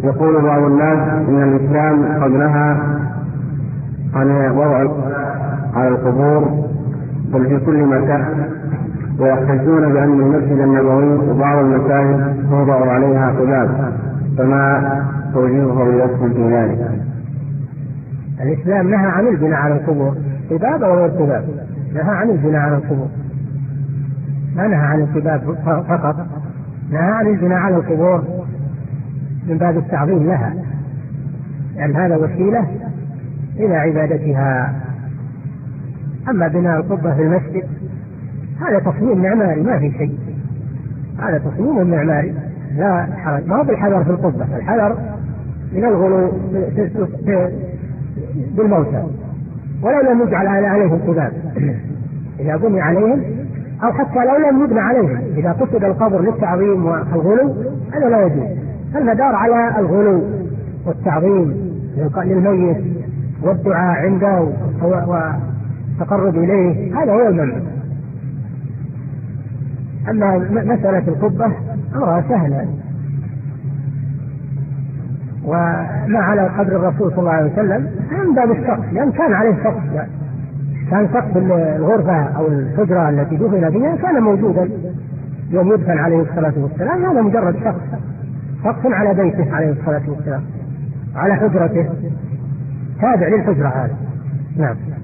يقول بعض الناس إن الإسلام قد نهى عن وضع على القبور بل في كل مكان، ويحتجون بأن المسجد النبوي وبعض المساجد توضع عليها قباب، فما توجيهه إليكم في ذلك؟ الإسلام نهى عن البناء على القبور، قباب أو غير قباب، نهى عن البناء على القبور، ما نهى عن القباب فقط، نهى عن البناء على القبور من باب التعظيم لها، لأن هذا وسيلة إلى عبادتها. أما بناء القبة في المسجد هذا تصميم معماري ما في شيء، هذا تصميم معماري لا حرج، ما هو بالحذر في القبة، الحذر من الغلو بالموتى، ولو لم يجعل عليهم قباب إذا بني عليهم، أو حتى لو لم يبنى عليهم إذا قصد القبر للتعظيم والغلو هذا لا يجوز. المدار على الغلو والتعظيم للميت والدعاء عنده والتقرب إليه هذا هو الممنوع. أما مسألة القبة أمرها سهلة، وما على قدر الرسول صلى الله عليه وسلم من باب السقف، لأن كان عليه سقف، كان سقف الغرفة أو الحجرة التي دفن فيها كان موجودا يوم يدفن عليه الصلاة والسلام، هذا مجرد سقف على بيته عليه الصلاة والسلام، على حجرته، تابع للحجرة هذا. نعم.